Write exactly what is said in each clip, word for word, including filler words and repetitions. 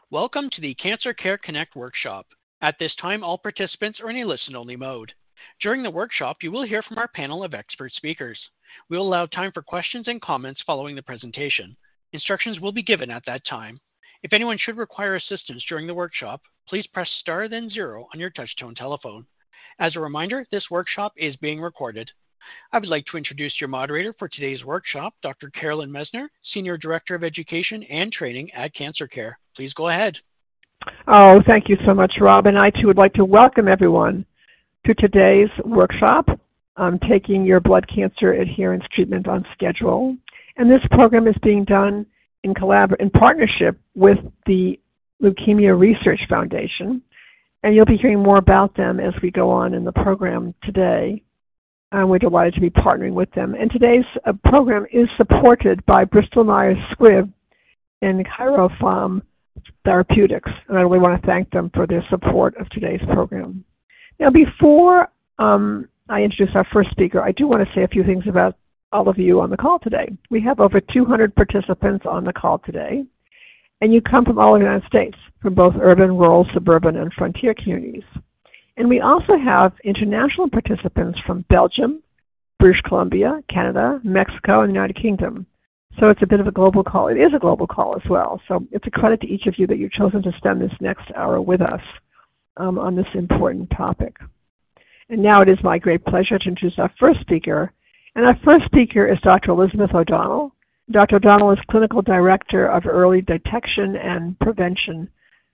Welcome to the Cancer Care Connect workshop. At this time, all participants are in a listen-only mode. During the workshop, you will hear from our panel of expert speakers. We will allow time for questions and comments following the presentation. Instructions will be given at that time. If anyone should require assistance during the workshop, please press star then zero on your touch-tone telephone. As a reminder, this workshop is being recorded. I would like to introduce your moderator for today's workshop, Doctor Carolyn Messner, Senior Director of Education and Training at Cancer Care. Please go ahead. Oh, thank you so much, Rob. And I, too, would like to welcome everyone to today's workshop, um, Taking Your Blood Cancer Adherence Treatment on Schedule. And this program is being done in, collabor- in partnership with the Leukemia Research Foundation. And you'll be hearing more about them as we go on in the program today. And we're delighted to be partnering with them. And today's uh, program is supported by Bristol Myers Squibb and Chiropharm Therapeutics. And I really want to thank them for their support of today's program. Now, before um, I introduce our first speaker, I do want to say a few things about all of you on the call today. We have over two hundred participants on the call today. And you come from all over the United States, from both urban, rural, suburban, and frontier communities. And we also have international participants from Belgium, British Columbia, Canada, Mexico, and the United Kingdom. So it's a bit of a global call. It is a global call as well. So it's a credit to each of you that you've chosen to spend this next hour with us um, on this important topic. And now it is my great pleasure to introduce our first speaker. And our first speaker is Doctor Elizabeth O'Donnell. Doctor O'Donnell is Clinical Director of Early Detection and Prevention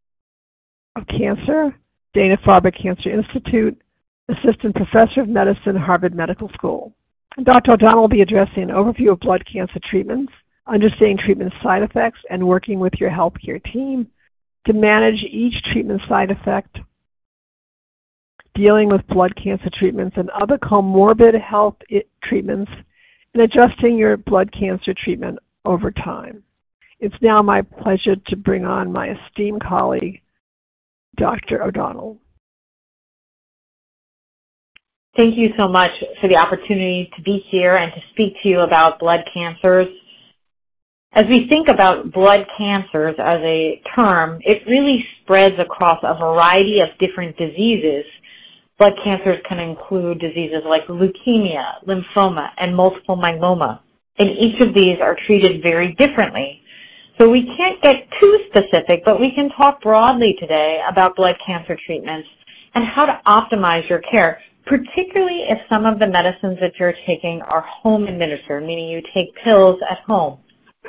of Cancer, Dana-Farber Cancer Institute, Assistant Professor of Medicine, Harvard Medical School. Doctor O'Donnell will be addressing an overview of blood cancer treatments, understanding treatment side effects, and working with your healthcare team to manage each treatment side effect, dealing with blood cancer treatments and other comorbid health treatments, and adjusting your blood cancer treatment over time. It's now my pleasure to bring on my esteemed colleague, Doctor O'Donnell. Thank you so much for the opportunity to be here and to speak to you about blood cancers. As we think about blood cancers as a term, it really spreads across a variety of different diseases. Blood cancers can include diseases like leukemia, lymphoma, and multiple myeloma. And each of these are treated very differently. So we can't get too specific, but we can talk broadly today about blood cancer treatments and how to optimize your care, particularly if some of the medicines that you're taking are home administered, meaning you take pills at home.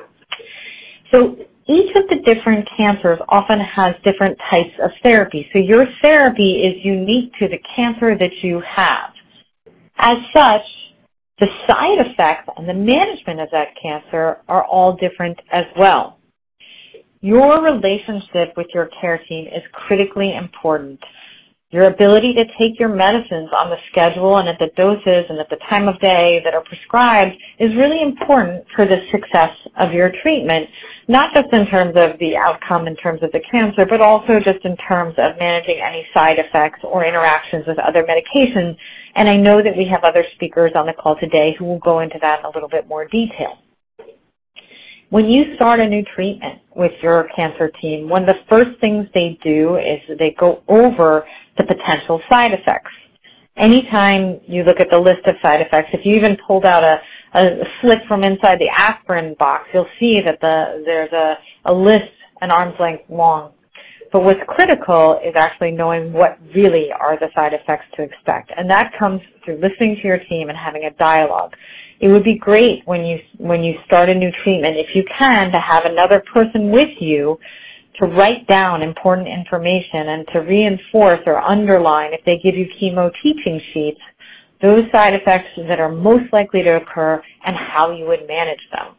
So each of the different cancers often has different types of therapy. So your therapy is unique to the cancer that you have. As such, the side effects and the management of that cancer are all different as well. Your relationship with your care team is critically important. Your ability to take your medicines on the schedule and at the doses and at the time of day that are prescribed is really important for the success of your treatment, not just in terms of the outcome in terms of the cancer, but also just in terms of managing any side effects or interactions with other medications. And I know that we have other speakers on the call today who will go into that in a little bit more detail. When you start a new treatment with your cancer team, one of the first things they do is they go over the potential side effects. Anytime you look at the list of side effects, if you even pulled out a, a slip from inside the aspirin box, you'll see that the, there's a, a list an arm's length long. But what's critical is actually knowing what really are the side effects to expect. And that comes through listening to your team and having a dialogue. It would be great when you, when you start a new treatment, if you can, to have another person with you to write down important information and to reinforce or underline, if they give you chemo teaching sheets, those side effects that are most likely to occur and how you would manage them.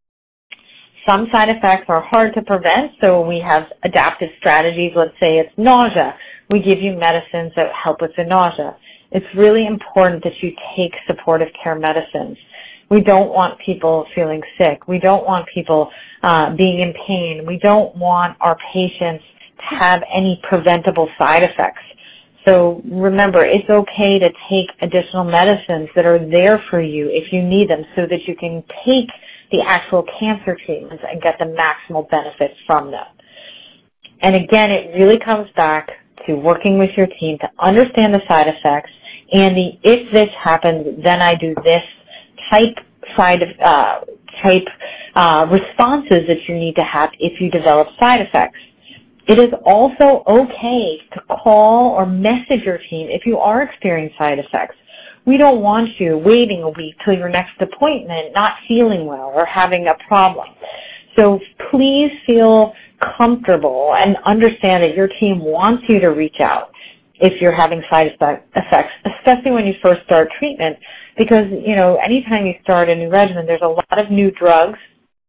Some side effects are hard to prevent, so we have adaptive strategies. Let's say it's nausea. We give you medicines that help with the nausea. It's really important that you take supportive care medicines. We don't want people feeling sick. We don't want people uh, being in pain. We don't want our patients to have any preventable side effects. So remember, it's okay to take additional medicines that are there for you if you need them so that you can take the actual cancer treatments and get the maximal benefits from them. And again, it really comes back to working with your team to understand the side effects and the if this happens, then I do this type side of, uh, type uh, responses that you need to have if you develop side effects. It is also okay to call or message your team if you are experiencing side effects. We don't want you waiting a week till your next appointment, not feeling well or having a problem. So please feel comfortable and understand that your team wants you to reach out if you're having side effects, especially when you first start treatment, because, you know, anytime you start a new regimen, there's a lot of new drugs,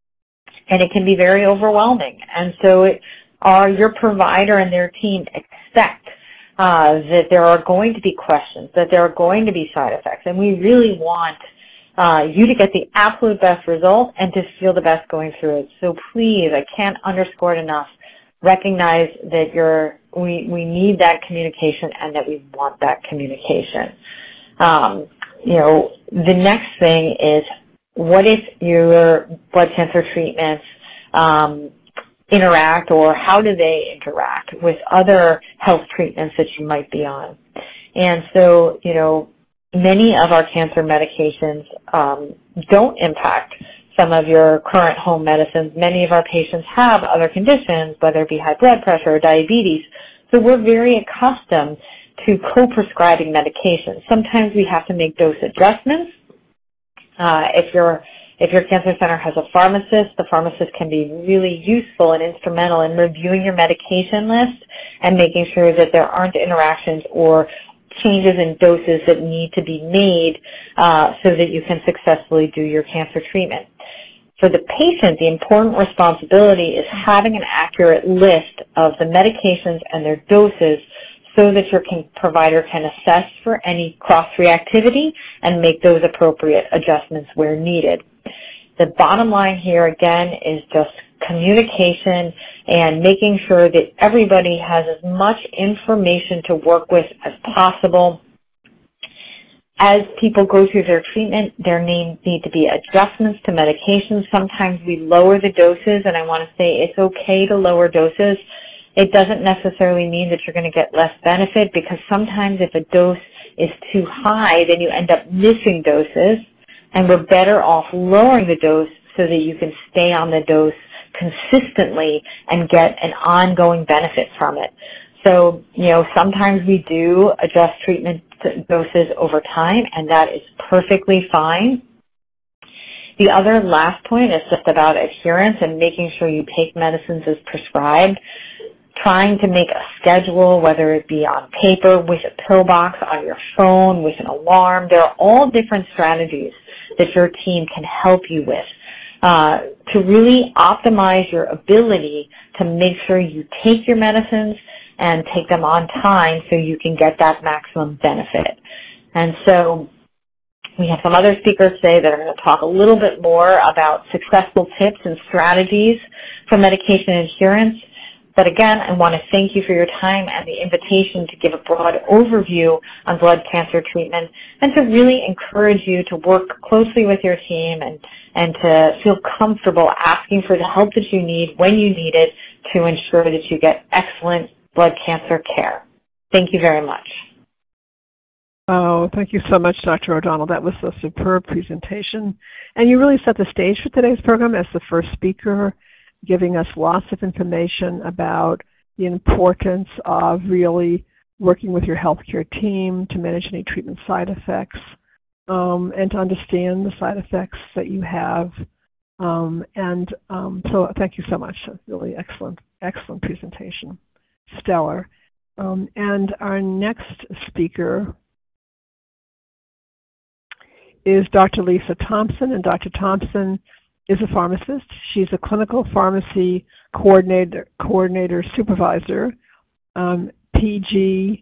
and it can be very overwhelming. And so it, our, your provider and their team expect uh, that there are going to be questions, that there are going to be side effects, and we really want uh, you to get the absolute best result and to feel the best going through it. So please, I can't underscore it enough, recognize that you're, we, we need that communication and that we want that communication. Um, you know, the next thing is, what if your blood cancer treatments um, interact, or how do they interact with other health treatments that you might be on? And so, you know, many of our cancer medications um, don't impact some of your current home medicines. Many of our patients have other conditions, whether it be high blood pressure or diabetes. So we're very accustomed to co-prescribing medications. Sometimes we have to make dose adjustments. Uh, if your if your cancer center has a pharmacist, the pharmacist can be really useful and instrumental in reviewing your medication list and making sure that there aren't interactions or changes in doses that need to be made uh, so that you can successfully do your cancer treatment. For the patient, the important responsibility is having an accurate list of the medications and their doses so that your can, provider can assess for any cross-reactivity and make those appropriate adjustments where needed. The bottom line here, again, is just communication and making sure that everybody has as much information to work with as possible. As people go through their treatment, there need, need to be adjustments to medications. Sometimes we lower the doses, and I want to say it's okay to lower doses. It doesn't necessarily mean that you're going to get less benefit, because sometimes if a dose is too high, then you end up missing doses, and we're better off lowering the dose so that you can stay on the dose consistently and get an ongoing benefit from it. So, you know, sometimes we do adjust treatment doses over time, and that is perfectly fine. The other last point is just about adherence and making sure you take medicines as prescribed. Trying to make a schedule, whether it be on paper, with a pill box, on your phone, with an alarm. There are all different strategies that your team can help you with uh, to really optimize your ability to make sure you take your medicines and take them on time so you can get that maximum benefit. And so we have some other speakers today that are going to talk a little bit more about successful tips and strategies for medication adherence. But again, I want to thank you for your time and the invitation to give a broad overview on blood cancer treatment, and to really encourage you to work closely with your team and, and to feel comfortable asking for the help that you need when you need it to ensure that you get excellent blood cancer care. Thank you very much. Oh, thank you so much, Doctor O'Donnell. That was a superb presentation. And you really set the stage for today's program as the first speaker, giving us lots of information about the importance of really working with your healthcare team to manage any treatment side effects, um, and to understand the side effects that you have. Um, and um, so thank you so much. Really excellent, excellent presentation. Stellar. Um, and our next speaker is Doctor Lisa Thompson, and Doctor Thompson is a pharmacist. She's a clinical pharmacy coordinator, coordinator supervisor, um, P G,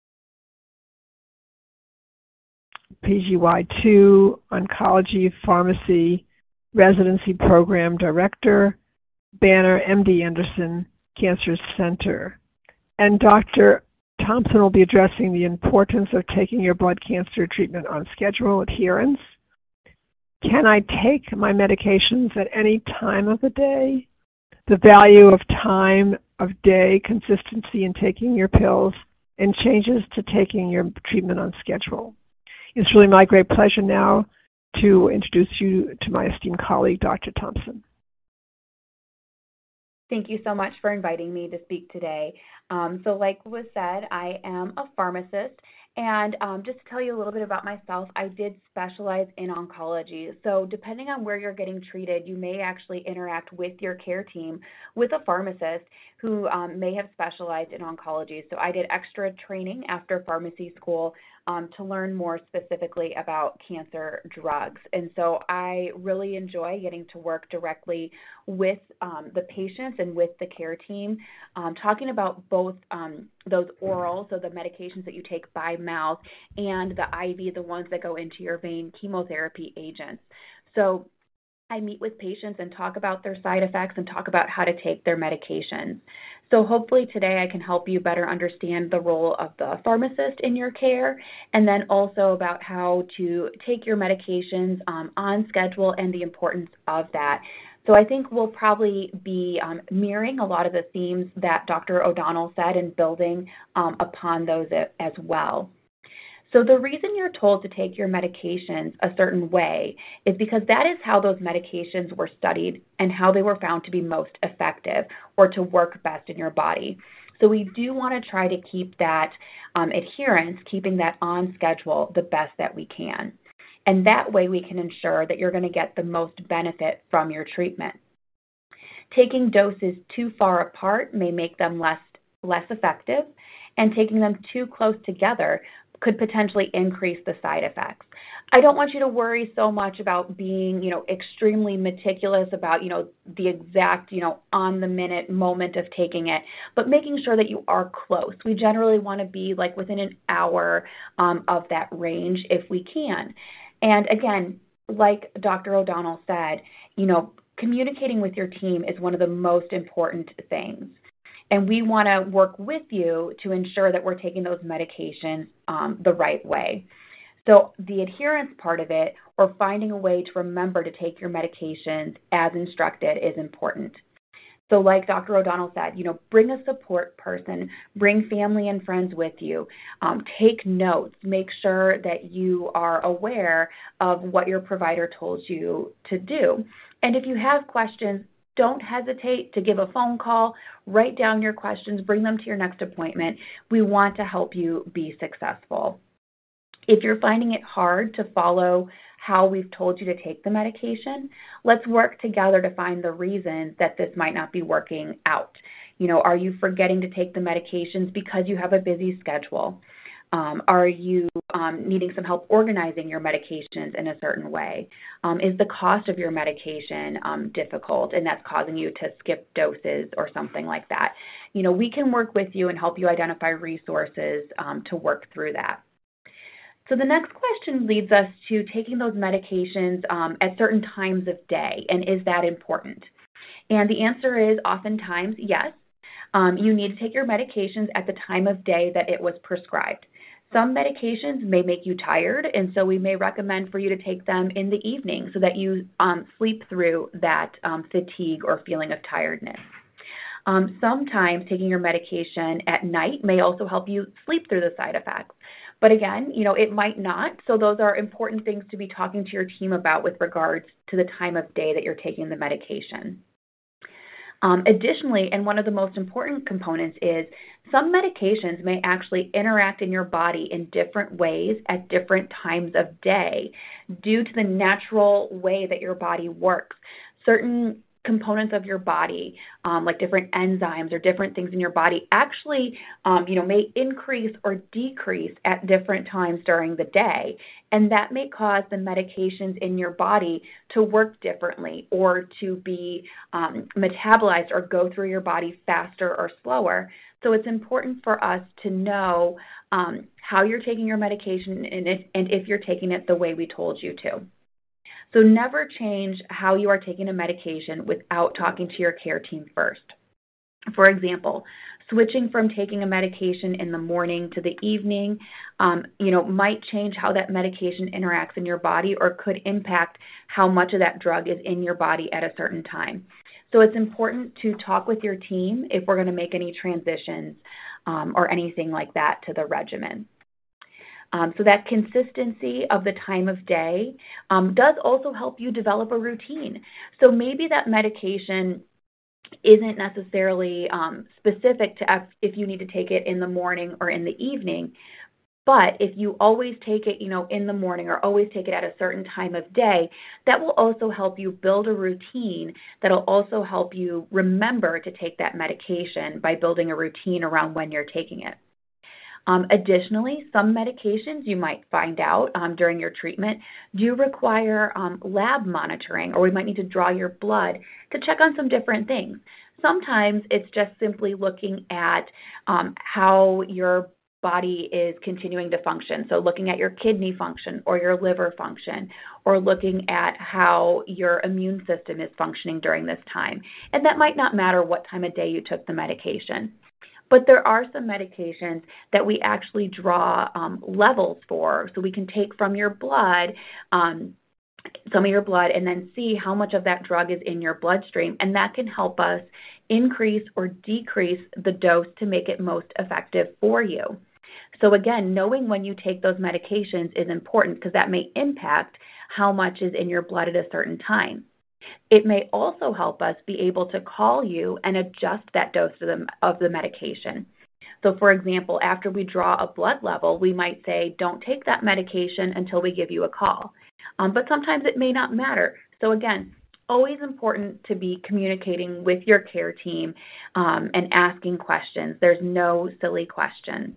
P G Y two, oncology pharmacy residency program director, Banner M D Anderson Cancer Center. And Doctor Thompson will be addressing the importance of taking your blood cancer treatment on schedule, adherence. Can I take my medications at any time of the day? The value of time of day, consistency in taking your pills, and changes to taking your treatment on schedule. It's really my great pleasure now to introduce you to my esteemed colleague, Doctor Thompson. Thank you so much for inviting me to speak today. Um, so like was said, I am a pharmacist. And um, just to tell you a little bit about myself, I did specialize in oncology. So depending on where you're getting treated, you may actually interact with your care team with a pharmacist who um, may have specialized in oncology. So I did extra training after pharmacy school um, to learn more specifically about cancer drugs. And so I really enjoy getting to work directly with um, the patients and with the care team, um, talking about both um, those oral, so the medications that you take by mouth, and the I V, the ones that go into your vein, chemotherapy agents. So I meet with patients and talk about their side effects and talk about how to take their medications. So hopefully today I can help you better understand the role of the pharmacist in your care, and then also about how to take your medications um, on schedule and the importance of that. So I think we'll probably be um, mirroring a lot of the themes that Doctor O'Donnell said and building um, upon those as well. So the reason you're told to take your medications a certain way is because that is how those medications were studied and how they were found to be most effective or to work best in your body. So we do want to try to keep that um, adherence, keeping that on schedule the best that we can. And that way we can ensure that you're going to get the most benefit from your treatment. Taking doses too far apart may make them less, less effective, and taking them too close together could potentially increase the side effects. I don't want you to worry so much about being, you know, extremely meticulous about, you know, the exact, you know, on the minute moment of taking it, but making sure that you are close. We generally want to be like within an hour um, of that range if we can. And again, like Doctor O'Donnell said, you know, communicating with your team is one of the most important things. And we want to work with you to ensure that we're taking those medications um, the right way. So the adherence part of it, or finding a way to remember to take your medications as instructed, is important. So like Doctor O'Donnell said, you know, bring a support person, bring family and friends with you, um, take notes, make sure that you are aware of what your provider told you to do. And if you have questions, don't hesitate to give a phone call, write down your questions, bring them to your next appointment. We want to help you be successful. If you're finding it hard to follow how we've told you to take the medication, let's work together to find the reasons that this might not be working out. You know, are you forgetting to take the medications because you have a busy schedule? Um, are you um, needing some help organizing your medications in a certain way? Um, is the cost of your medication um, difficult and that's causing you to skip doses or something like that? You know, we can work with you and help you identify resources um, to work through that. So the next question leads us to taking those medications um, at certain times of day, and is that important? And the answer is oftentimes yes. Um, you need to take your medications at the time of day that it was prescribed. Some medications may make you tired, and so we may recommend for you to take them in the evening so that you um, sleep through that um, fatigue or feeling of tiredness. Um, sometimes taking your medication at night may also help you sleep through the side effects. But again, you know, it might not, so those are important things to be talking to your team about with regards to the time of day that you're taking the medication. Um, additionally, and one of the most important components is some medications may actually interact in your body in different ways at different times of day due to the natural way that your body works. Certain components of your body, um, like different enzymes or different things in your body, actually, um, you know, may increase or decrease at different times during the day, and that may cause the medications in your body to work differently or to be um, metabolized or go through your body faster or slower. So it's important for us to know um, how you're taking your medication and if, and if you're taking it the way we told you to. So never change how you are taking a medication without talking to your care team first. For example, switching from taking a medication in the morning to the evening, um, you know, might change how that medication interacts in your body or could impact how much of that drug is in your body at a certain time. So it's important to talk with your team if we're going to make any transitions um, or anything like that to the regimen. Um, so that consistency of the time of day um, does also help you develop a routine. So maybe that medication isn't necessarily um, specific to if you need to take it in the morning or in the evening, but if you always take it, you know, in the morning or always take it at a certain time of day, that will also help you build a routine that'll also help you remember to take that medication by building a routine around when you're taking it. Um, additionally, some medications you might find out um, during your treatment do require um, lab monitoring, or we might need to draw your blood to check on some different things. Sometimes it's just simply looking at um, how your body is continuing to function. So looking at your kidney function or your liver function, or looking at how your immune system is functioning during this time. And that might not matter what time of day you took the medication. But there are some medications that we actually draw um, levels for, so we can take from your blood, um, some of your blood, and then see how much of that drug is in your bloodstream, and that can help us increase or decrease the dose to make it most effective for you. So again, knowing when you take those medications is important because that may impact how much is in your blood at a certain time. It may also help us be able to call you and adjust that dose of the, of the medication. So for example, after we draw a blood level, we might say, don't take that medication until we give you a call. Um, but sometimes it may not matter. So again, always important to be communicating with your care team um, and asking questions. There's no silly questions.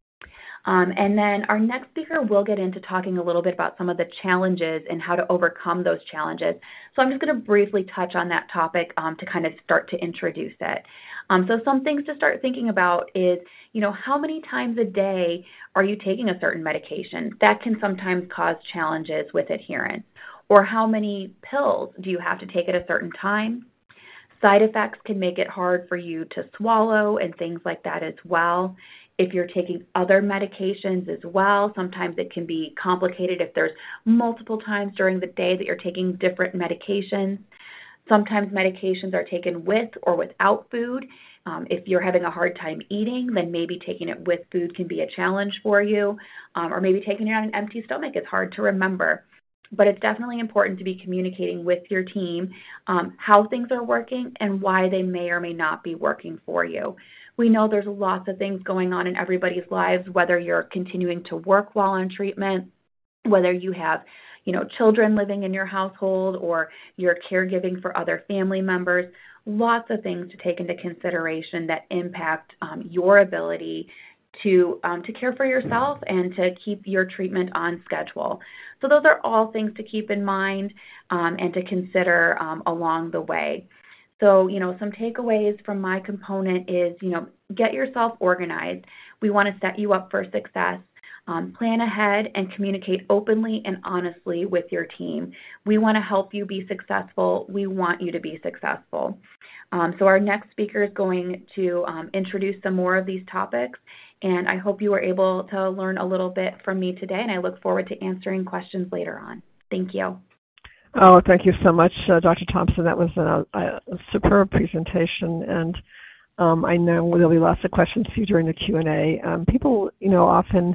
Um, and then our next speaker will get into talking a little bit about some of the challenges and how to overcome those challenges. So I'm just going to briefly touch on that topic um, to kind of start to introduce it. Um, so some things to start thinking about is, you know, how many times a day are you taking a certain medication? That can sometimes cause challenges with adherence. Or how many pills do you have to take at a certain time? Side effects can make it hard for you to swallow and things like that as well. If you're taking other medications as well, sometimes it can be complicated if there's multiple times during the day that you're taking different medications. Sometimes medications are taken with or without food. Um, if you're having a hard time eating, then maybe taking it with food can be a challenge for you, um, or maybe taking it on an empty stomach is hard to remember. But it's definitely important to be communicating with your team um, how things are working and why they may or may not be working for you. We know there's lots of things going on in everybody's lives, whether you're continuing to work while on treatment, whether you have, you know, children living in your household or you're caregiving for other family members. Lots of things to take into consideration that impact um, your ability to um, to care for yourself and to keep your treatment on schedule. So those are all things to keep in mind um, and to consider um, along the way. So, you know, some takeaways from my component is, you know, get yourself organized. We want to set you up for success. Um, plan ahead and communicate openly and honestly with your team. We want to help you be successful. We want you to be successful. Um, so our next speaker is going to um, introduce some more of these topics, and I hope you were able to learn a little bit from me today, and I look forward to answering questions later on. Thank you. Oh, thank you so much, uh, Doctor Thompson. That was a, a superb presentation, and um, I know there'll be lots of questions for you during the Q and A. Um, people, you know, often,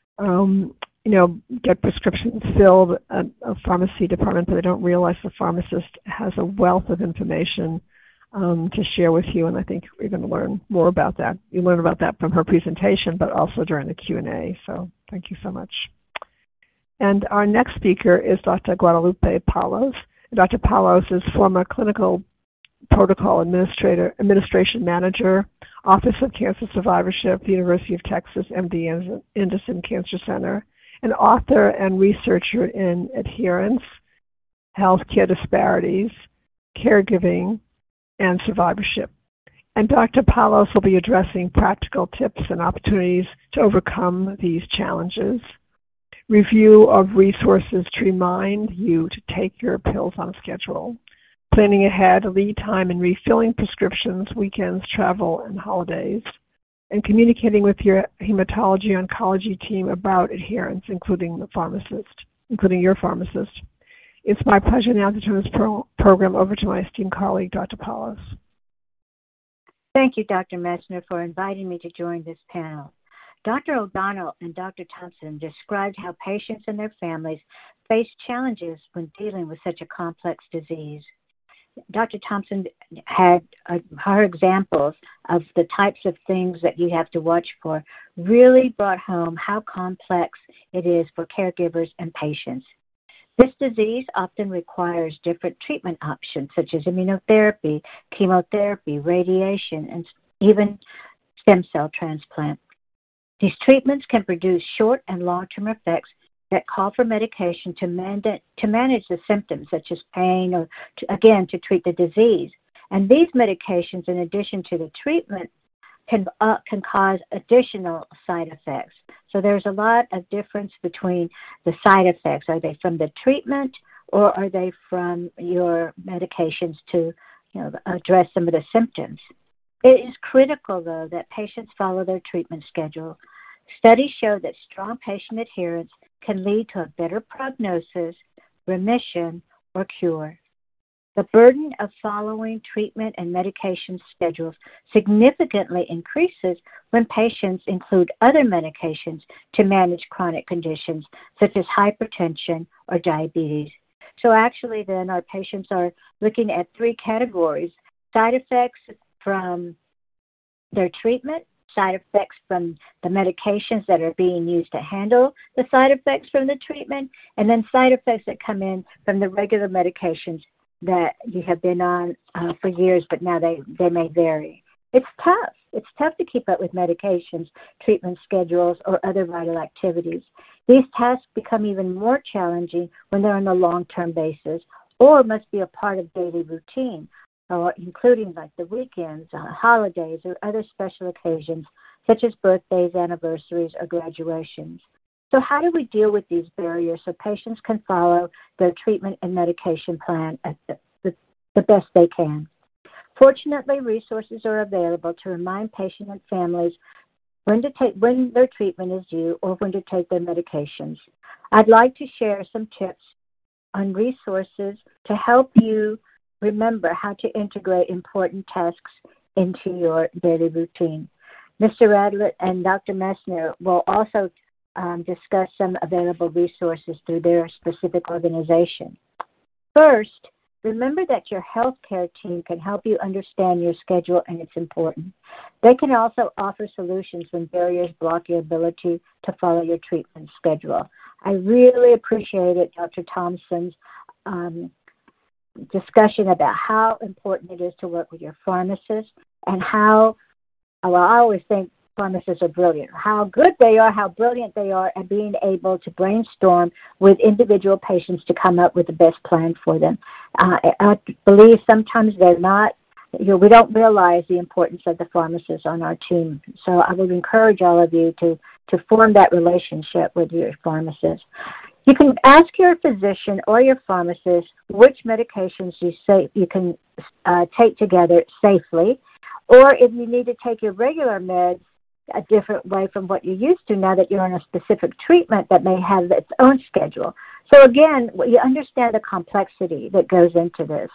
um, you know, get prescriptions filled at a pharmacy department, but they don't realize the pharmacist has a wealth of information um, to share with you, and I think we're going to learn more about that. You learn about that from her presentation, but also during the Q and A. So thank you so much. And our next speaker is Doctor Guadalupe Palos. Doctor Palos is former clinical protocol administrator, administration manager, Office of Cancer Survivorship, University of Texas M D Anderson Cancer Center, an author and researcher in adherence, healthcare disparities, caregiving, and survivorship. And Doctor Palos will be addressing practical tips and opportunities to overcome these challenges. Review of resources to remind you to take your pills on schedule. planning ahead, lead time, and refilling prescriptions, weekends, travel, and holidays, and communicating with your hematology-oncology team about adherence, including the pharmacist, including your pharmacist. It's my pleasure now to turn this pro program over to my esteemed colleague, Doctor Paulus. Thank you, Doctor Messner, for inviting me to join this panel. Doctor O'Donnell and Doctor Thompson described how patients and their families face challenges when dealing with such a complex disease. Doctor Thompson had uh, her examples of the types of things that you have to watch for, really brought home how complex it is for caregivers and patients. This disease often requires different treatment options, such as immunotherapy, chemotherapy, radiation, and even stem cell transplant. These treatments can produce short and long-term effects that call for medication to, manda- to manage the symptoms, such as pain, or, to, again, to treat the disease. And these medications, in addition to the treatment, can, uh, can cause additional side effects. So there's a lot of difference between the side effects. Are they from the treatment, or are they from your medications to, you know, address some of the symptoms? It is critical, though, that patients follow their treatment schedule. Studies show that strong patient adherence can lead to a better prognosis, remission, or cure. The burden of following treatment and medication schedules significantly increases when patients include other medications to manage chronic conditions such as hypertension or diabetes. So actually then our patients are looking at three categories: side effects from their treatment, side effects from the medications that are being used to handle the side effects from the treatment, and then side effects that come in from the regular medications that you have been on uh, for years, but now they, they may vary. It's tough. It's tough to keep up with medications, treatment schedules, or other vital activities. These tasks become even more challenging when they're on a long-term basis or must be a part of daily routine, or including like the weekends, uh, holidays, or other special occasions, such as birthdays, anniversaries, or graduations. So how do we deal with these barriers so patients can follow their treatment and medication plan at the, the, the best they can? Fortunately, resources are available to remind patients and families when to take when their treatment is due or when to take their medications. I'd like to share some tips on resources to help you remember how to integrate important tasks into your daily routine. Mister Radlett and Doctor Messner will also um, discuss some available resources through their specific organization. First, remember that your healthcare team can help you understand your schedule and its importance. They can also offer solutions when barriers block your ability to follow your treatment schedule. I really appreciated Doctor Thompson's um, discussion about how important it is to work with your pharmacist and how, well, I always think pharmacists are brilliant, how good they are, how brilliant they are at being able to brainstorm with individual patients to come up with the best plan for them. Uh, I believe sometimes they're not, you know, we don't realize the importance of the pharmacists on our team. So I would encourage all of you to, to form that relationship with your pharmacist. You can ask your physician or your pharmacist which medications you say you can uh, take together safely, or if you need to take your regular meds a different way from what you're used to now that you're on a specific treatment that may have its own schedule. So again, you understand the complexity that goes into this.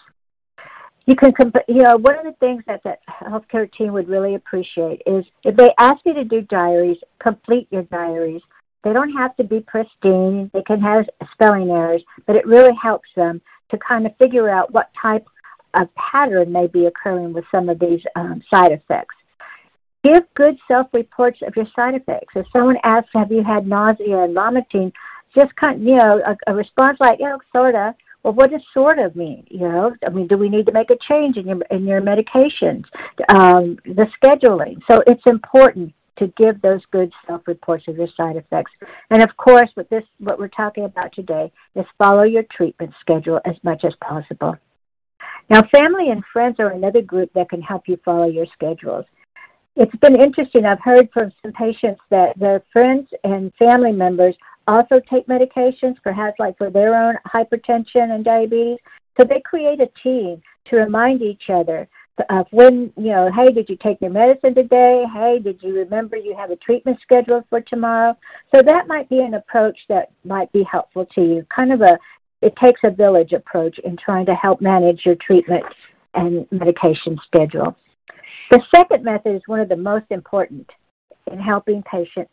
You can, you know, one of the things that the healthcare team would really appreciate is if they ask you to do diaries, complete your diaries. They don't have to be pristine. They can have spelling errors, but it really helps them to kind of figure out what type of pattern may be occurring with some of these um, side effects. Give good self-reports of your side effects. If someone asks, have you had nausea and vomiting, just kind of, you know, a, a response like, you know, sort of. Well, what does sort of mean? You know, I mean, do we need to make a change in your in your medications, um, the scheduling? So it's important to give those good self-reports of your side effects. And of course, with this, what we're talking about today is follow your treatment schedule as much as possible. Now, family and friends are another group that can help you follow your schedules. It's been interesting. I've heard from some patients that their friends and family members also take medications, perhaps like for their own hypertension and diabetes. So they create a team to remind each other of when, you know, hey, did you take your medicine today? Hey, did you remember you have a treatment scheduled for tomorrow? So that might be an approach that might be helpful to you, kind of a it takes a village approach in trying to help manage your treatment and medication schedule. The second method is one of the most important in helping patients.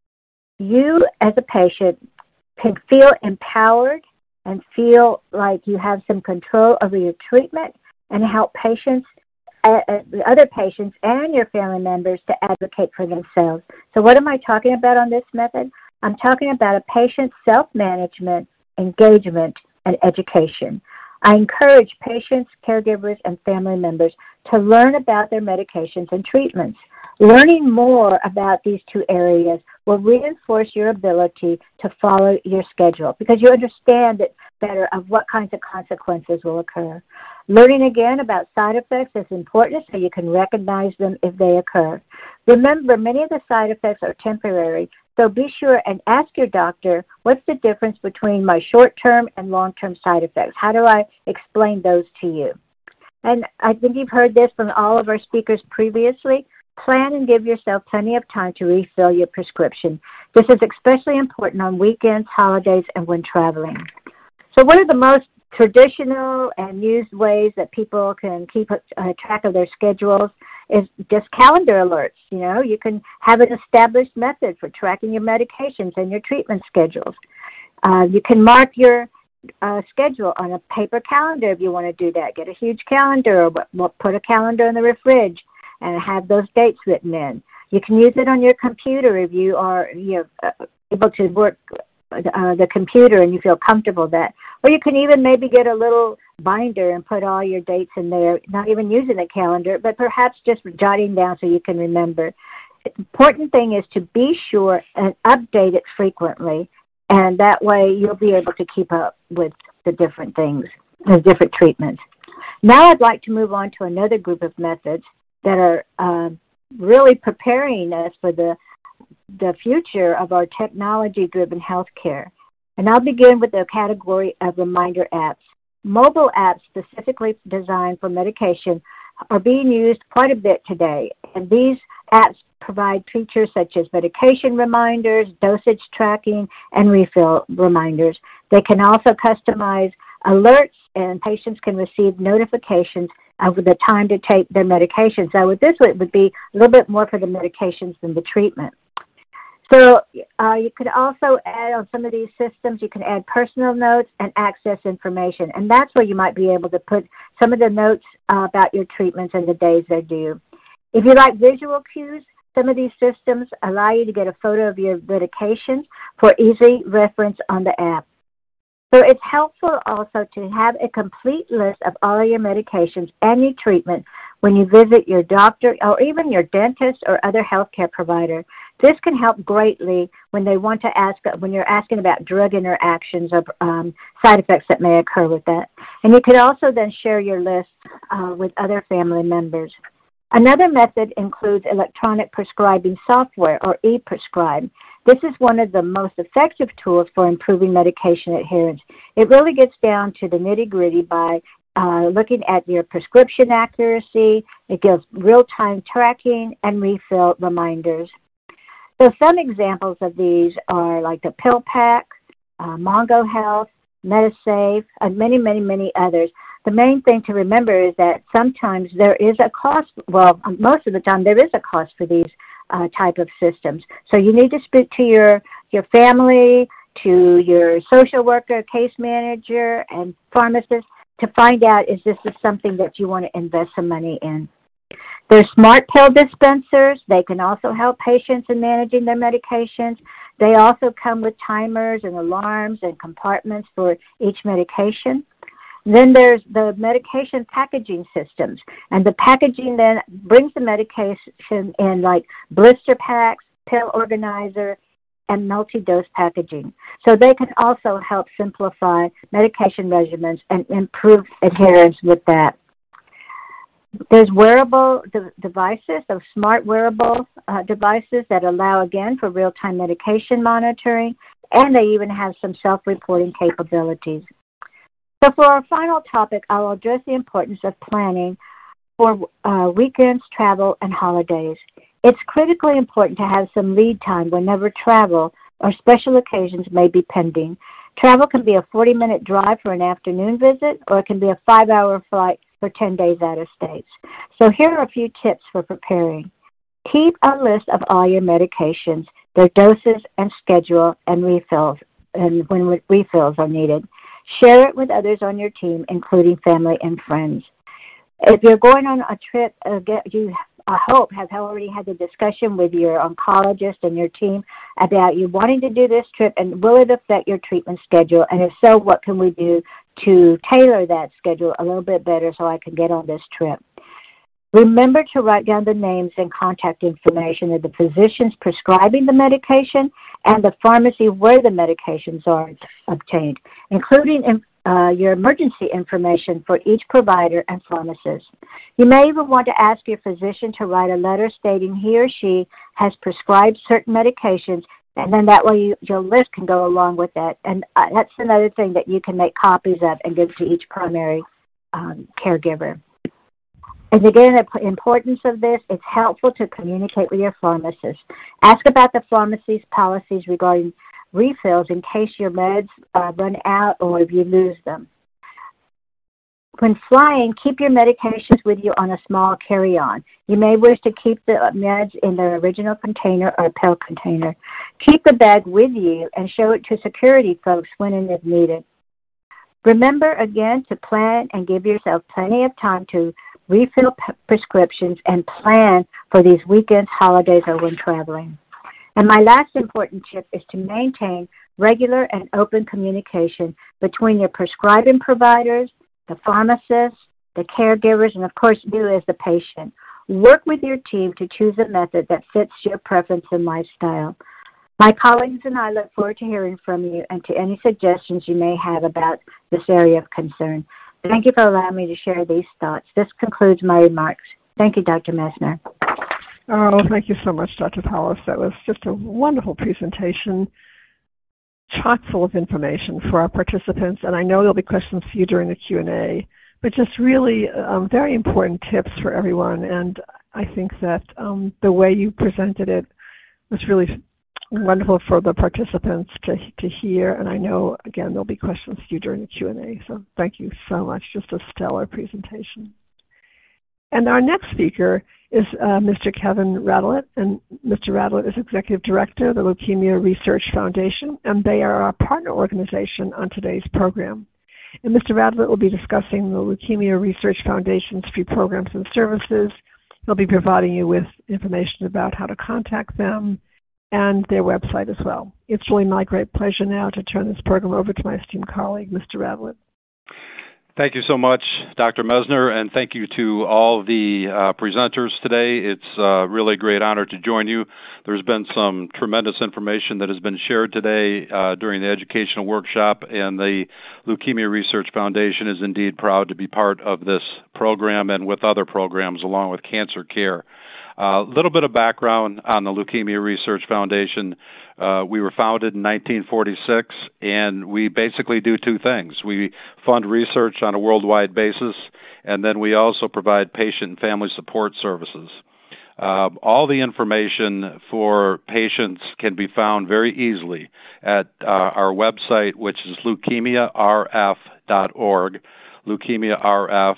You, as a patient, can feel empowered and feel like you have some control over your treatment and help patients, uh, other patients and your family members to advocate for themselves. So what am I talking about on this method? I'm talking about a patient's self-management, engagement, and education. I encourage patients, caregivers, and family members to learn about their medications and treatments. Learning more about these two areas will reinforce your ability to follow your schedule because you understand it better of what kinds of consequences will occur. Learning again about side effects is important so you can recognize them if they occur. Remember, many of the side effects are temporary, so be sure and ask your doctor, what's the difference between my short-term and long-term side effects? How do I explain those to you? And I think you've heard this from all of our speakers previously. Plan and give yourself plenty of time to refill your prescription. This is especially important on weekends, holidays, and when traveling. So what are the most traditional and used ways that people can keep uh, track of their schedules is just calendar alerts. You know, you can have an established method for tracking your medications and your treatment schedules. Uh, you can mark your uh, schedule on a paper calendar if you want to do that. Get a huge calendar or put a calendar in the fridge and have those dates written in. You can use it on your computer if you are you know, able to work uh, the computer and you feel comfortable with that. Or you can even maybe get a little binder and put all your dates in there, not even using a calendar, but perhaps just jotting down so you can remember. The important thing is to be sure and update it frequently, and that way you'll be able to keep up with the different things, the different treatments. Now I'd like to move on to another group of methods that are uh, really preparing us for the, the future of our technology-driven healthcare. And I'll begin with the category of reminder apps. Mobile apps specifically designed for medication are being used quite a bit today, and these apps provide features such as medication reminders, dosage tracking, and refill reminders. They can also customize alerts, and patients can receive notifications of the time to take their medications. So with this, it would be a little bit more for the medications than the treatment. So uh, you could also add on some of these systems, you can add personal notes and access information. And that's where you might be able to put some of the notes uh, about your treatments and the days they're due. If you like visual cues, some of these systems allow you to get a photo of your medications for easy reference on the app. So it's helpful also to have a complete list of all of your medications and your treatment when you visit your doctor or even your dentist or other healthcare provider. This can help greatly when they want to ask, when you're asking about drug interactions or um, side effects that may occur with that. And you could also then share your list uh, with other family members. Another method includes electronic prescribing software, or e-prescribe. This is one of the most effective tools for improving medication adherence. It really gets down to the nitty-gritty by uh, looking at your prescription accuracy. It gives real-time tracking and refill reminders. So some examples of these are like the PillPack, uh, Mongo Health, MediSafe, and many, many, many others. The main thing to remember is that sometimes there is a cost, well, most of the time there is a cost for these uh, type of systems. So you need to speak to your, your family, to your social worker, case manager, and pharmacist to find out is this is something that you want to invest some money in. There's smart pill dispensers. They can also help patients in managing their medications. They also come with timers and alarms and compartments for each medication. Then there's the medication packaging systems, and the packaging then brings the medication in like blister packs, pill organizer, and multi-dose packaging. So they can also help simplify medication regimens and improve adherence with that. There's wearable de- devices, those smart wearable uh, devices that allow, again, for real-time medication monitoring, and they even have some self-reporting capabilities. So for our final topic, I'll address the importance of planning for uh, weekends, travel, and holidays. It's critically important to have some lead time whenever travel or special occasions may be pending. Travel can be a forty-minute drive for an afternoon visit, or it can be a five-hour flight for ten days out of state. So here are a few tips for preparing. Keep a list of all your medications, their doses and schedule, and refills, and when refills are needed. Share it with others on your team, including family and friends. If you're going on a trip, uh, get, you, I hope, have already had the discussion with your oncologist and your team about you wanting to do this trip, and will it affect your treatment schedule? And if so, what can we do to tailor that schedule a little bit better so I can get on this trip? Remember to write down the names and contact information of the physicians prescribing the medication and the pharmacy where the medications are obtained, including uh, your emergency information for each provider and pharmacist. You may even want to ask your physician to write a letter stating he or she has prescribed certain medications, and then that way you, your list can go along with that. And uh, that's another thing that you can make copies of and give to each primary um, caregiver. And again, the importance of this, it's helpful to communicate with your pharmacist. Ask about the pharmacy's policies regarding refills in case your meds uh, run out or if you lose them. When flying, keep your medications with you on a small carry-on. You may wish to keep the meds in their original container or pill container. Keep the bag with you and show it to security folks when and if needed. Remember, again, to plan and give yourself plenty of time to refill p- prescriptions and plan for these weekends, holidays, or when traveling. And my last important tip is to maintain regular and open communication between your prescribing providers, the pharmacists, the caregivers, and of course you as the patient. Work with your team to choose a method that fits your preference and lifestyle. My colleagues and I look forward to hearing from you and to any suggestions you may have about this area of concern. Thank you for allowing me to share these thoughts. This concludes my remarks. Thank you, Doctor Messner. Oh, thank you so much, Doctor Powers. That was just a wonderful presentation, chock full of information for our participants, and I know there'll be questions for you during the Q and A, but just really um, very important tips for everyone, and I think that um, the way you presented it was really wonderful for the participants to to hear, and I know, again, there'll be questions for you during the Q and A, so thank you so much. Just a stellar presentation. And our next speaker is uh, Mister Kevin Radelet, and Mister Radelet is Executive Director of the Leukemia Research Foundation, and they are our partner organization on today's program. And Mister Radelet will be discussing the Leukemia Research Foundation's free programs and services. He'll be providing you with information about how to contact them and their website as well. It's really my great pleasure now to turn this program over to my esteemed colleague, Mister Radelet. Thank you so much, Doctor Messner, and thank you to all the uh, presenters today. It's uh, really a great honor to join you. There's been some tremendous information that has been shared today uh, during the educational workshop, and the Leukemia Research Foundation is indeed proud to be part of this program and with other programs along with Cancer Care. A uh, little bit of background on the Leukemia Research Foundation. Uh, we were founded in nineteen forty-six, and we basically do two things. We fund research on a worldwide basis, and then we also provide patient and family support services. Uh, all the information for patients can be found very easily at uh, our website, which is leukemia r f dot org, leukemia r f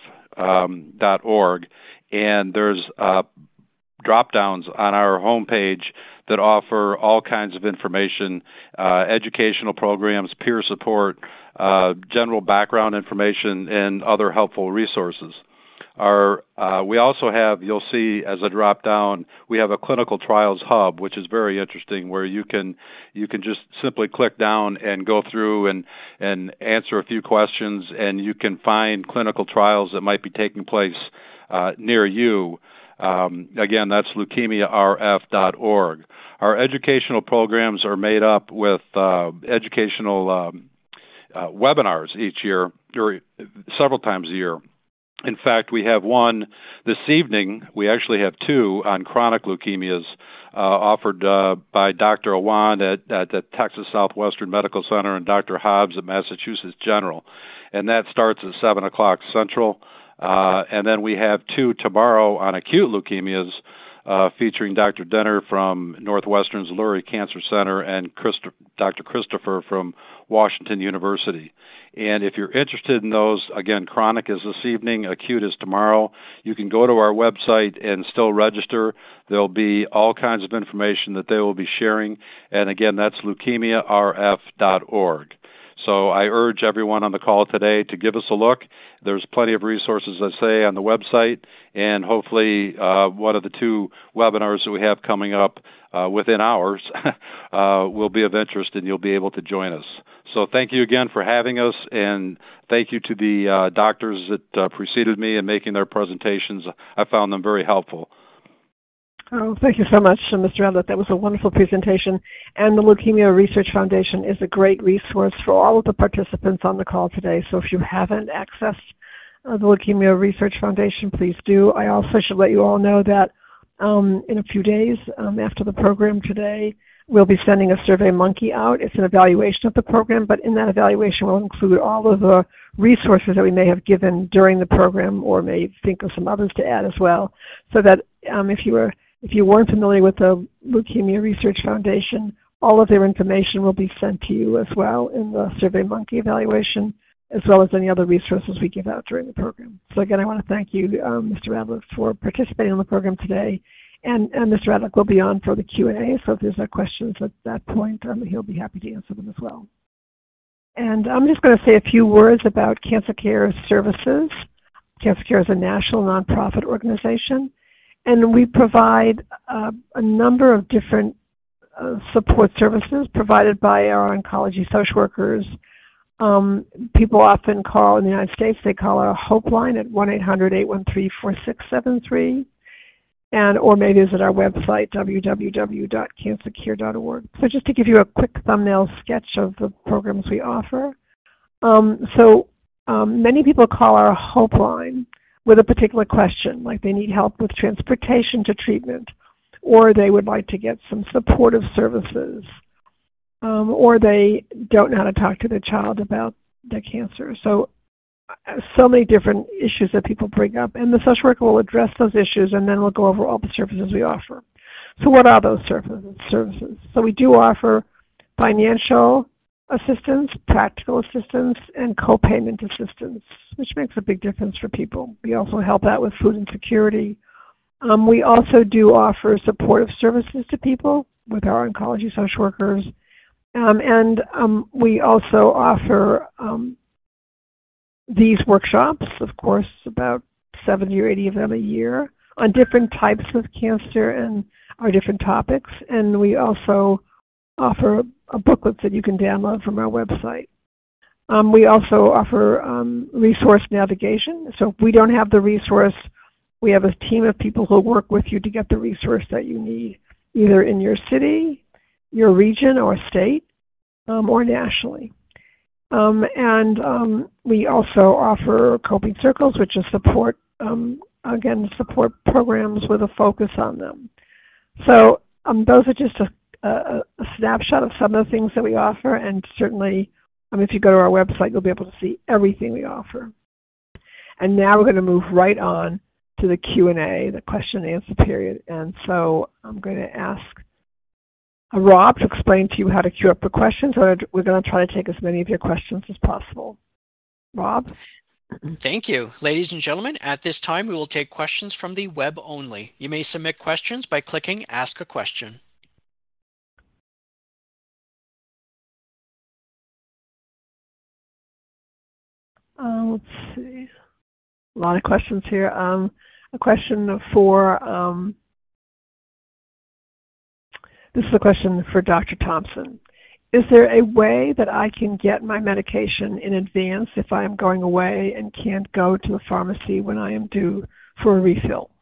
dot org, and there's uh, drop-downs on our homepage that offer all kinds of information, uh, educational programs, peer support, uh, general background information, and other helpful resources. Our, uh, we also have, you'll see as a drop-down, we have a clinical trials hub, which is very interesting, where you can you can just simply click down and go through and, and answer a few questions, and you can find clinical trials that might be taking place uh, near you. Um, again, that's leukemia r f dot org. Our educational programs are made up with uh, educational um, uh, webinars each year, or several times a year. In fact, we have one this evening. We actually have two on chronic leukemias uh, offered uh, by Doctor Awan at, at the Texas Southwestern Medical Center and Doctor Hobbs at Massachusetts General. And that starts at seven o'clock Central. Uh, and then we have two tomorrow on acute leukemias uh, featuring Doctor Denner from Northwestern's Lurie Cancer Center and Christo- Doctor Christopher from Washington University. And if you're interested in those, again, chronic is this evening, acute is tomorrow. You can go to our website and still register. There'll be all kinds of information that they will be sharing. And again, that's leukemia r f dot org. So I urge everyone on the call today to give us a look. There's plenty of resources, I say, on the website, and hopefully uh, one of the two webinars that we have coming up uh, within hours uh, will be of interest, and you'll be able to join us. So thank you again for having us, and thank you to the uh, doctors that uh, preceded me in making their presentations. I found them very helpful. Oh, thank you so much, Mister Ablett. That was a wonderful presentation. And the Leukemia Research Foundation is a great resource for all of the participants on the call today. So if you haven't accessed uh, the Leukemia Research Foundation, please do. I also should let you all know that um, in a few days um, after the program today, we'll be sending a SurveyMonkey out. It's an evaluation of the program, but in that evaluation we'll include all of the resources that we may have given during the program or may think of some others to add as well, so that um, if you were If you weren't familiar with the Leukemia Research Foundation, all of their information will be sent to you as well in the SurveyMonkey evaluation, as well as any other resources we give out during the program. So again, I want to thank you, um, Mister Adler, for participating in the program today. And, and Mister Adler will be on for the Q and A, so if there's uh, questions at that point, um, he'll be happy to answer them as well. And I'm just going to say a few words about Cancer Care Services. Cancer Care is a national nonprofit organization. And we provide uh, a number of different uh, support services provided by our oncology social workers. Um, people often call in the United States, they call our Hope line at one eight hundred, eight one three, four six seven three, and or may visit our website, w w w dot cancer care dot org. So just to give you a quick thumbnail sketch of the programs we offer. Um, so um, many people call our Hope line with a particular question, like they need help with transportation to treatment, or they would like to get some supportive services, um, or they don't know how to talk to their child about their cancer. So, so many different issues that people bring up, and the social worker will address those issues, and then we'll go over all the services we offer. So what are those services? services? So we do offer financial assistance, practical assistance, and co-payment assistance, which makes a big difference for people. We also help out with food insecurity. Um, we also do offer supportive services to people with our oncology social workers. Um, and um, we also offer um, these workshops, of course, about seventy or eighty of them a year, on different types of cancer and our different topics. And we also offer a booklet that you can download from our website. Um, we also offer um, resource navigation. So if we don't have the resource, we have a team of people who work with you to get the resource that you need, either in your city, your region or state, um, or nationally. Um, and um, we also offer coping circles, which is support, um, again, support programs with a focus on them. So um, those are just a A, a snapshot of some of the things that we offer, and certainly um, if you go to our website, you'll be able to see everything we offer. And now we're going to move right on to the Q and A, the question and answer period. And so I'm going to ask uh, Rob to explain to you how to queue up for questions. We're going to try to take as many of your questions as possible. Rob? Thank you. Ladies and gentlemen, at this time we will take questions from the web only. You may submit questions by clicking Ask a Question. Uh, let's see. A lot of questions here. Um, a question for, um, this is a question for Doctor Thompson. Is there a way that I can get my medication in advance if I am going away and can't go to the pharmacy when I am due for a refill?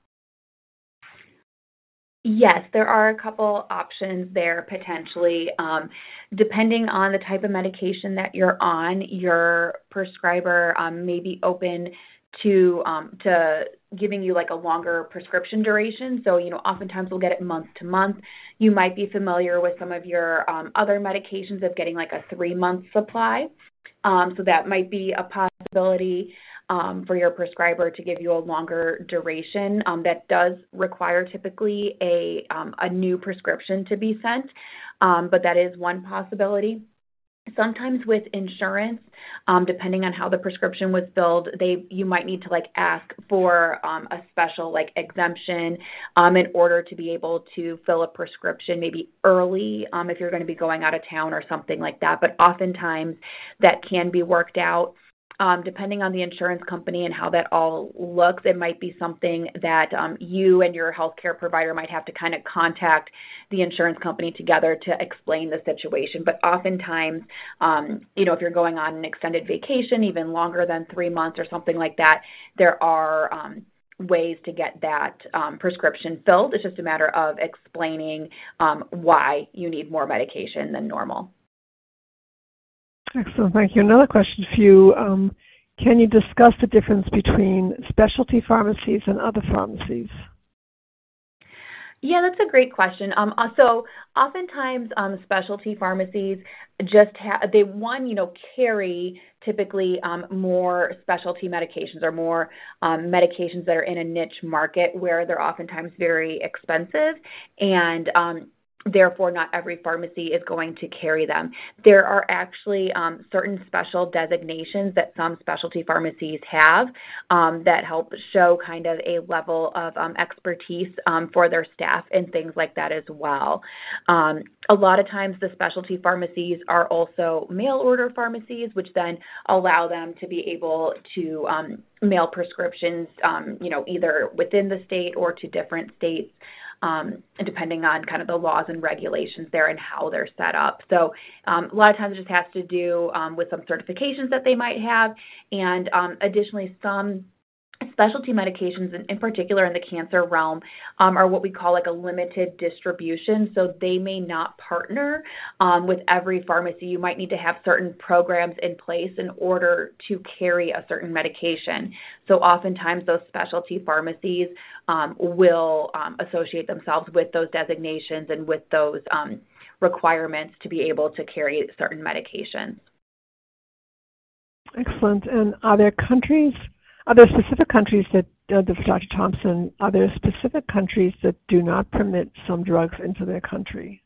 Yes, there are a couple options there potentially. Um, depending on the type of medication that you're on, your prescriber um, may be open to um, to giving you like a longer prescription duration. So, you know, oftentimes we'll get it month to month. You might be familiar with some of your um, other medications of getting like a three-month supply. Um, so that might be a possibility um, for your prescriber to give you a longer duration. Um, that does require typically a, um, a new prescription to be sent, um, but that is one possibility. Sometimes with insurance, um, depending on how the prescription was filled, they you might need to like ask for um, a special like exemption um, in order to be able to fill a prescription maybe early um, if you're going to be going out of town or something like that. But oftentimes that can be worked out. Um, depending on the insurance company and how that all looks, it might be something that um, you and your healthcare provider might have to kind of contact the insurance company together to explain the situation. But oftentimes, um, you know, if you're going on an extended vacation, even longer than three months or something like that, there are um, ways to get that um, prescription filled. It's just a matter of explaining um, why you need more medication than normal. Excellent. Thank you. Another question for you. Um, can you discuss the difference between specialty pharmacies and other pharmacies? Yeah, that's a great question. Um, so oftentimes um, specialty pharmacies just have, they, one, you know, carry typically um, more specialty medications or more um, medications that are in a niche market where they're oftentimes very expensive, and um, therefore not every pharmacy is going to carry them. There are actually um, certain special designations that some specialty pharmacies have um, that help show kind of a level of um, expertise um, for their staff and things like that as well. Um, a lot of times the specialty pharmacies are also mail order pharmacies, which then allow them to be able to um, mail prescriptions, um, you know, either within the state or to different states. Um, depending on kind of the laws and regulations there and how they're set up. So um, a lot of times it just has to do um, with some certifications that they might have, and um, additionally some specialty medications, in, in particular in the cancer realm, um, are what we call like a limited distribution. So they may not partner um, with every pharmacy. You might need to have certain programs in place in order to carry a certain medication. So oftentimes those specialty pharmacies um, will um, associate themselves with those designations and with those um, requirements to be able to carry certain medications. Excellent. And are there countries Are there specific countries that, uh, for Doctor Thompson, are there specific countries that do not permit some drugs into their country?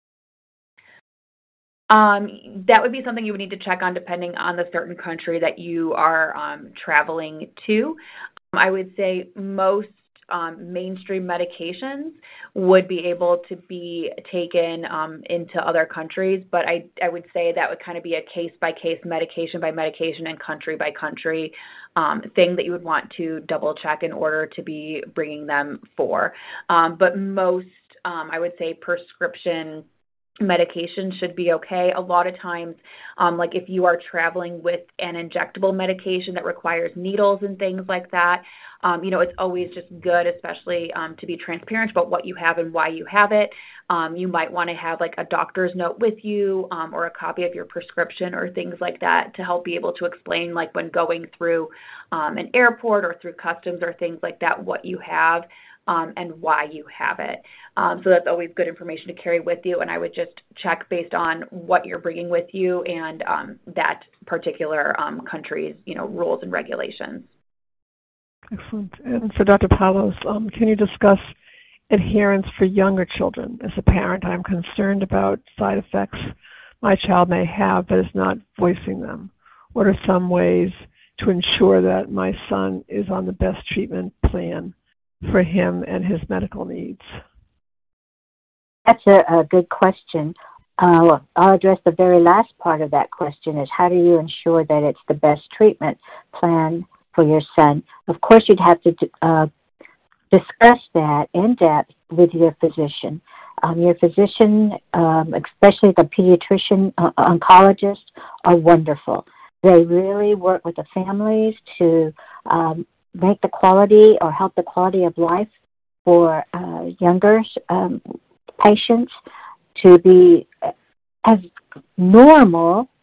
Um, that would be something you would need to check on depending on the certain country that you are um, traveling to. Um, I would say most um, mainstream medications would be able to be taken um, into other countries, but I, I would say that would kind of be a case-by-case, medication by medication, and country-by-country um, thing that you would want to double-check in order to be bringing them for. Um, but most, um, I would say, prescription medication should be okay. A lot of times, um, like if you are traveling with an injectable medication that requires needles and things like that, um, you know, it's always just good, especially um, to be transparent about what you have and why you have it. Um, you might want to have like a doctor's note with you um, or a copy of your prescription or things like that to help be able to explain, like when going through um, an airport or through customs or things like that, what you have. Um, and why you have it. Um, so that's always good information to carry with you, and I would just check based on what you're bringing with you and um, that particular um, country's, you know, rules and regulations. Excellent. And for Doctor Palos, um, can you discuss adherence for younger children? As a parent, I'm concerned about side effects my child may have but is not voicing them. What are some ways to ensure that my son is on the best treatment plan for him and his medical needs? That's a, a good question. Uh, I'll address the very last part of that question is how do you ensure that it's the best treatment plan for your son? Of course, you'd have to uh, discuss that in depth with your physician. Um, your physician, um, especially the pediatrician uh, oncologist, are wonderful. They really work with the families to um, make the quality or help the quality of life for uh, younger um, patients to be as normal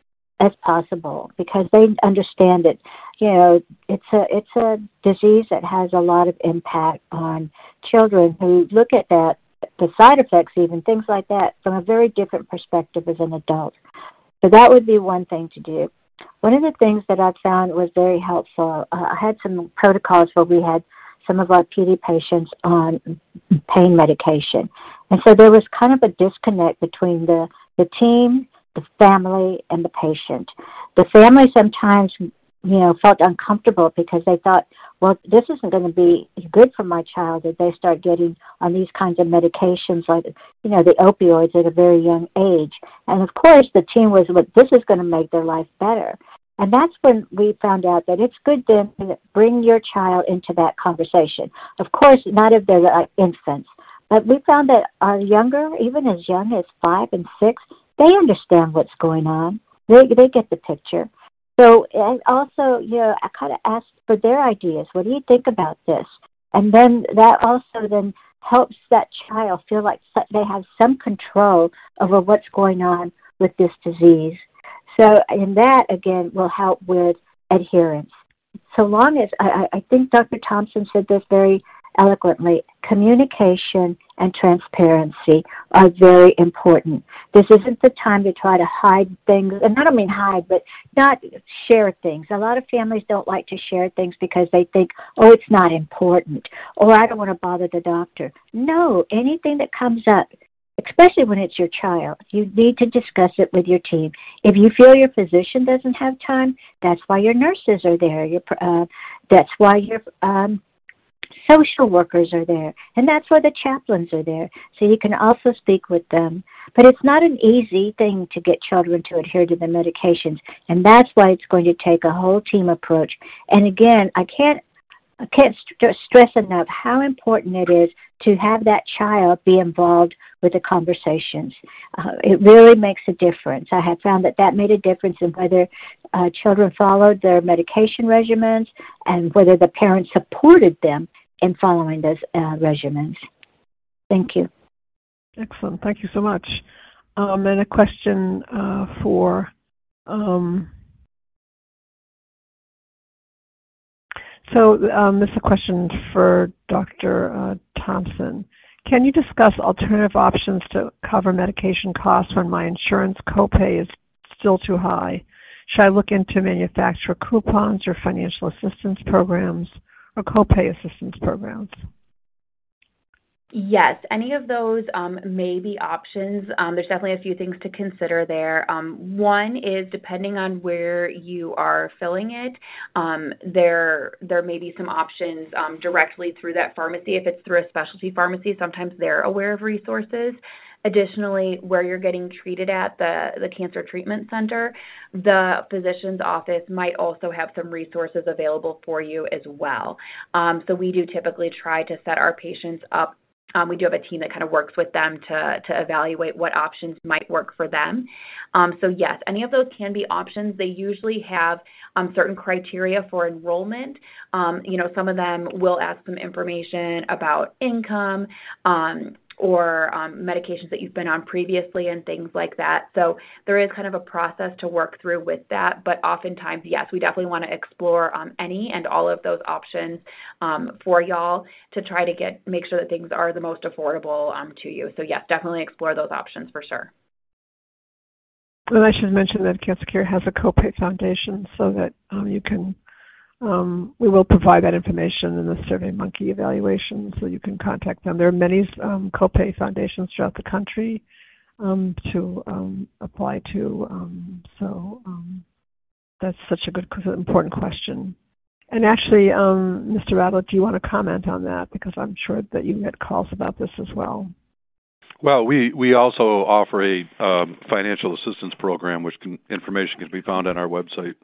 as possible, because they understand that, you know, it's a it's a disease that has a lot of impact on children who look at that, the side effects, even things like that, from a very different perspective as an adult. So that would be one thing to do. One of the things that I found was very helpful, uh, I had some protocols where we had some of our P D patients on pain medication. And so there was kind of a disconnect between the, the team, the family, and the patient. The family sometimes, you know, felt uncomfortable because they thought, well, this isn't going to be good for my child if they start getting on these kinds of medications like, you know, the opioids at a very young age. And of course, the team was, well, this is going to make their life better. And that's when we found out that it's good then to bring your child into that conversation. Of course, not if they're like infants, but we found that our younger, even as young as five and six, they understand what's going on. They they get the picture. So, and also, you know, I kind of asked for their ideas. What do you think about this? And then that also then helps that child feel like they have some control over what's going on with this disease. So, and that, again, will help with adherence. So long as, I, I think Doctor Thompson said this very eloquently, communication and transparency are very important. This isn't the time to try to hide things, and I don't mean hide, but not share things. A lot of families don't like to share things because they think, oh, it's not important, or I don't want to bother the doctor. No, anything that comes up, especially when it's your child, you need to discuss it with your team. If you feel your physician doesn't have time, that's why your nurses are there. Your, uh, that's why your um, social workers are there. And that's why the chaplains are there. So you can also speak with them. But it's not an easy thing to get children to adhere to the medications. And that's why it's going to take a whole team approach. And again, I can't I can't st- stress enough how important it is to have that child be involved with the conversations. Uh, it really makes a difference. I have found that that made a difference in whether uh, children followed their medication regimens and whether the parents supported them in following those uh, regimens. Thank you. Excellent. Thank you so much. Um, and a question uh, for... Um, So um, this is a question for Doctor Uh, Thompson. Can you discuss alternative options to cover medication costs when my insurance copay is still too high? Should I look into manufacturer coupons or financial assistance programs or copay assistance programs? Yes, any of those um, may be options. Um, there's definitely a few things to consider there. Um, one is depending on where you are filling it, um, there there may be some options um, directly through that pharmacy. If it's through a specialty pharmacy, sometimes they're aware of resources. Additionally, where you're getting treated at, the, the Cancer Treatment Center, the physician's office might also have some resources available for you as well. Um, so we do typically try to set our patients up. Um, we do have a team that kind of works with them to, to evaluate what options might work for them. Um, so yes, any of those can be options. They usually have um, certain criteria for enrollment. Um, you know, some of them will ask some information about income, um, or um, medications that you've been on previously and things like that. So there is kind of a process to work through with that, but oftentimes, yes, we definitely want to explore um, any and all of those options um, for y'all to try to get make sure that things are the most affordable um, to you. So yes, definitely explore those options for sure. And I should mention that Cancer Care has a copay foundation so that um, you can Um, we will provide that information in the SurveyMonkey evaluation, so you can contact them. There are many um, copay foundations throughout the country um, to um, apply to. Um, so um, that's such a good, important question. And actually, um, Mister Radlett, do you want to comment on that? Because I'm sure that you get calls about this as well. Well, we, we also offer a um, financial assistance program, which can, information can be found on our website.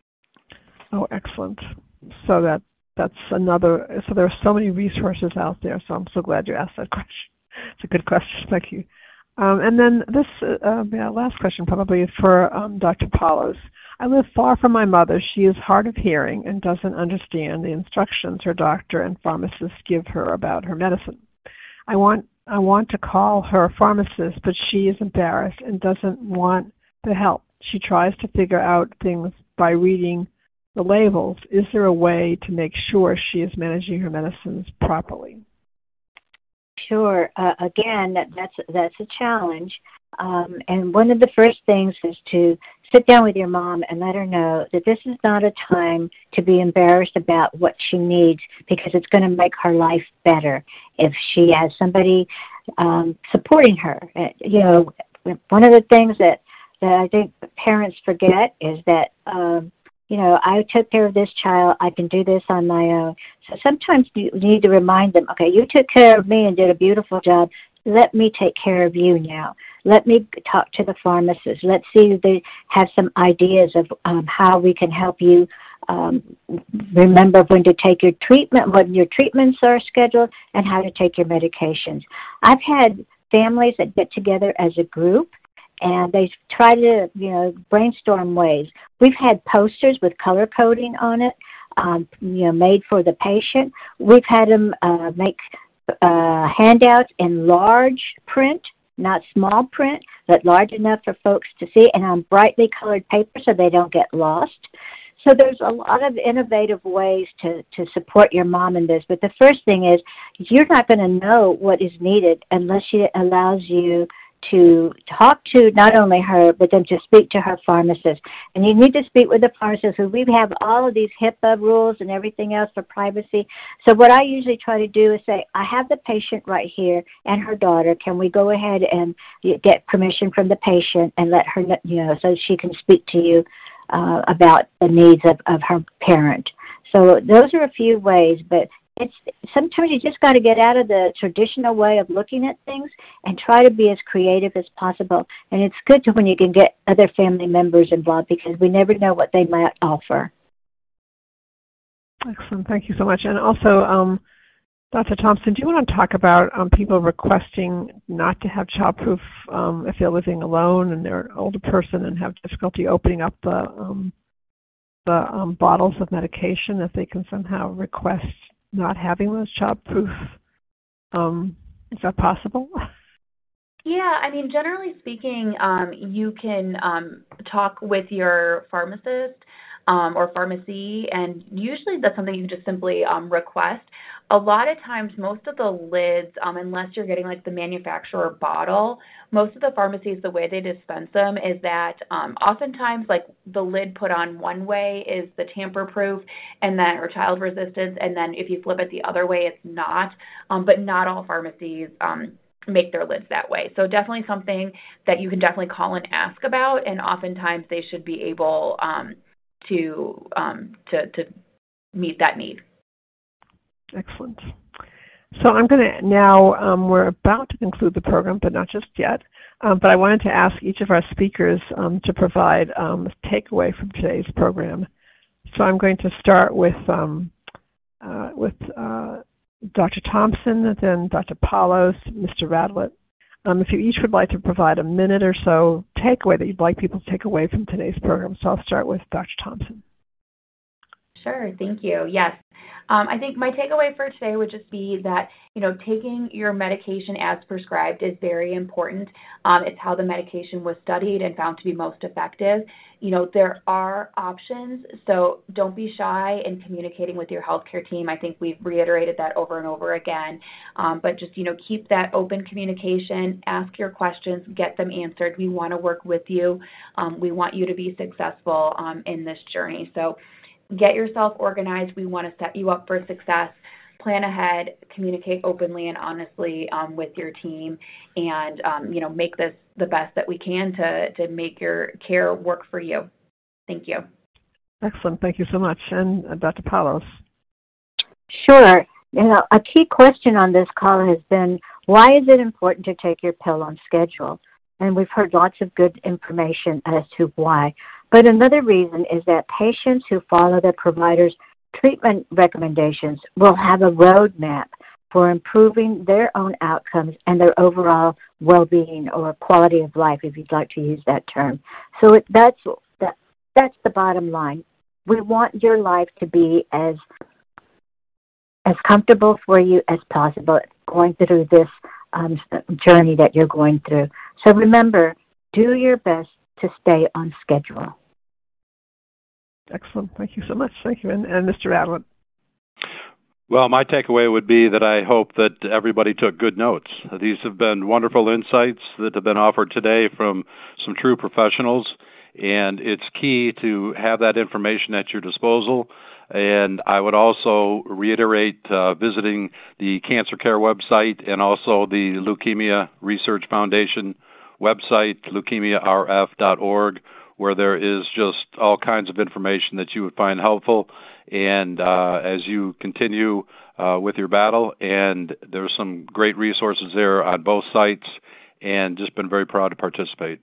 Oh, excellent. So that that's another, so there are so many resources out there, so I'm so glad you asked that question. It's a good question. Thank you. Um, and then this uh, yeah, last question probably is for um, Doctor Paulos. I live far from my mother. She is hard of hearing and doesn't understand the instructions her doctor and pharmacist give her about her medicine. I want I want to call her pharmacist, but she is embarrassed and doesn't want the help. she tries to figure out things by reading the labels, is there a way to make sure she is managing her medicines properly? Sure. Uh, again, that, that's that's a challenge. Um, and one of the first things is to sit down with your mom and let her know that this is not a time to be embarrassed about what she needs, because it's going to make her life better if she has somebody um, supporting her. Uh, you know, one of the things that, that I think parents forget is that um, you know, I took care of this child, I can do this on my own. So sometimes you need to remind them, okay, you took care of me and did a beautiful job. Let me take care of you now. Let me talk to the pharmacist. Let's see if they have some ideas of um, how we can help you um, remember when to take your treatment, when your treatments are scheduled, and how to take your medications. I've had families that get together as a group, and they try to, you know, brainstorm ways. We've had posters with color coding on it, um, you know, made for the patient. We've had them uh, make uh, handouts in large print, not small print, but large enough for folks to see, and on brightly colored paper so they don't get lost. So there's a lot of innovative ways to, to support your mom in this. But the first thing is, you're not going to know what is needed unless she allows you to talk to not only her, but then to speak to her pharmacist. And you need to speak with the pharmacist, because we have all of these HIPAA rules and everything else for privacy. So what I usually try to do is say, I have the patient right here and her daughter. Can we go ahead and get permission from the patient and let her, you know, so she can speak to you uh, about the needs of, of her parent. So those are a few ways, but it's sometimes you just got to get out of the traditional way of looking at things and try to be as creative as possible. And it's good to when you can get other family members involved, because we never know what they might offer. Excellent. Thank you so much. And also, um, Doctor Thompson, do you want to talk about um, people requesting not to have childproof um, if they're living alone and they're an older person and have difficulty opening up the um, the um, bottles of medication, if they can somehow request not having those childproof? Um, is that possible? Yeah, I mean, generally speaking, um, you can um, talk with your pharmacist um, or pharmacy, and usually that's something you can just simply um, request. A lot of times, most of the lids, um, unless you're getting like the manufacturer bottle, most of the pharmacies, the way they dispense them is that um, oftentimes like the lid put on one way is the tamper-proof and then or child resistance, and then if you flip it the other way, it's not. Um, but not all pharmacies um, make their lids that way. So definitely something that you can definitely call and ask about, and oftentimes they should be able um, to, um, to to meet that need. Excellent. So I'm going to now, um, we're about to conclude the program, but not just yet. Um, but I wanted to ask each of our speakers um, to provide um, a takeaway from today's program. So I'm going to start with um, uh, with uh, Doctor Thompson, then Doctor Paulos, Mister Radlett. Um, if you each would like to provide a minute or so takeaway that you'd like people to take away from today's program. So I'll start with Doctor Thompson. Sure, thank you. Yes. Um, I think my takeaway for today would just be that, you know, taking your medication as prescribed is very important. Um, it's how the medication was studied and found to be most effective. You know, there are options, so don't be shy in communicating with your healthcare team. I think we've reiterated that over and over again. Um, but just, you know, keep that open communication, ask your questions, get them answered. We want to work with you. Um, we want you to be successful um, in this journey. So get yourself organized. We want to set you up for success. Plan ahead, communicate openly and honestly um, with your team, and um, you know, make this the best that we can to, to make your care work for you. Thank you. Excellent. Thank you so much. And uh, Doctor Paulos. Sure. You know, a key question on this call has been, why is it important to take your pill on schedule? And we've heard lots of good information as to why. But another reason is that patients who follow their provider's treatment recommendations will have a roadmap for improving their own outcomes and their overall well-being or quality of life, if you'd like to use that term. So it, that's that, that's the bottom line. We want your life to be as as comfortable for you as possible going through this um, journey that you're going through. So remember, do your best to stay on schedule. Excellent. Thank you so much. Thank you. And, and Mister Adlet. Well, my takeaway would be that I hope that everybody took good notes. These have been wonderful insights that have been offered today from some true professionals, and it's key to have that information at your disposal. And I would also reiterate uh, visiting the Cancer Care website and also the Leukemia Research Foundation website, leukemia r f dot org, where there is just all kinds of information that you would find helpful. And uh, as you continue uh, with your battle, and there's some great resources there on both sites, and just been very proud to participate.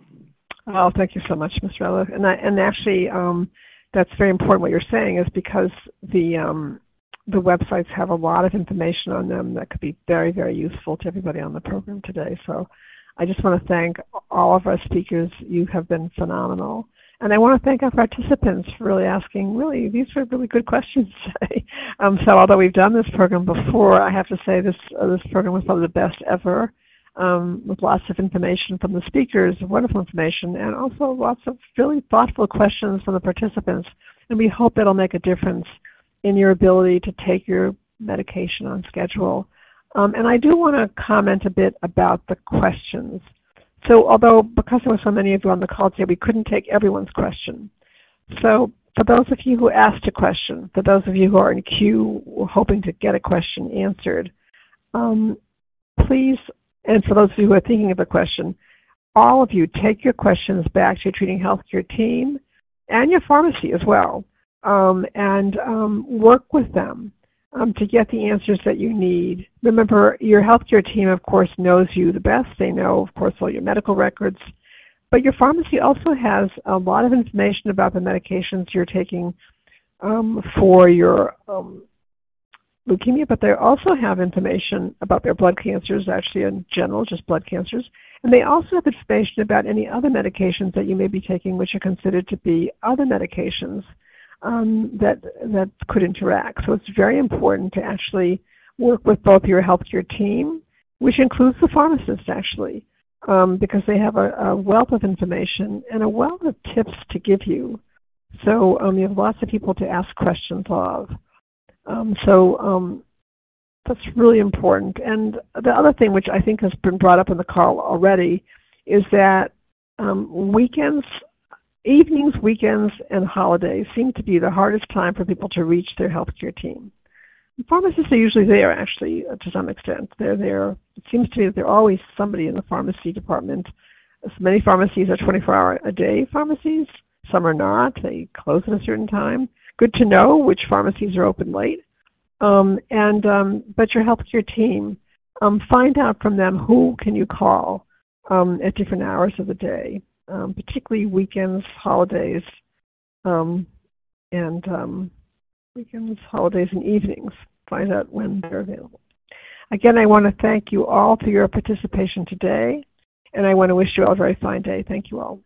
Oh, thank you so much, Mister Adler. And, I, and actually, um, that's very important what you're saying, is because the um, the websites have a lot of information on them that could be very, very useful to everybody on the program today. So I just want to thank all of our speakers. You have been phenomenal. And I want to thank our participants for really asking, really, these were really good questions today. um, so although we've done this program before, I have to say this, uh, this program was probably the best ever, um, with lots of information from the speakers, wonderful information, and also lots of really thoughtful questions from the participants. And we hope that'll make a difference in your ability to take your medication on schedule. Um, and I do want to comment a bit about the questions. So although, because there were so many of you on the call today, we couldn't take everyone's question. So for those of you who asked a question, for those of you who are in queue hoping to get a question answered, um, please, and for those of you who are thinking of a question, all of you take your questions back to your treating healthcare team and your pharmacy as well, um, and um, work with them Um, to get the answers that you need. Remember, your healthcare team, of course, knows you the best. They know, of course, all your medical records. But your pharmacy also has a lot of information about the medications you're taking um, for your um, leukemia, but they also have information about their blood cancers, actually in general, just blood cancers. And they also have information about any other medications that you may be taking which are considered to be other medications Um, that that could interact. So it's very important to actually work with both your healthcare team, which includes the pharmacist actually, um, because they have a, a wealth of information and a wealth of tips to give you. So um, you have lots of people to ask questions of. Um, so um, that's really important. And the other thing, which I think has been brought up in the call already, is that um, weekends Evenings, weekends, and holidays seem to be the hardest time for people to reach their healthcare team. The pharmacists are usually there, actually, uh, to some extent. They're there. It seems to me that there's always somebody in the pharmacy department. As many pharmacies are twenty-four hour a day pharmacies. Some are not. They close at a certain time. Good to know which pharmacies are open late. Um, and um, but your healthcare team, um, find out from them who can you call um, at different hours of the day. Um, particularly weekends, holidays, um, and um, weekends, holidays, and evenings. Find out when they're available. Again, I want to thank you all for your participation today, and I want to wish you all a very fine day. Thank you all.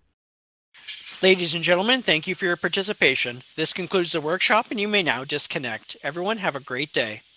Ladies and gentlemen, thank you for your participation. This concludes the workshop, and you may now disconnect. Everyone have a great day.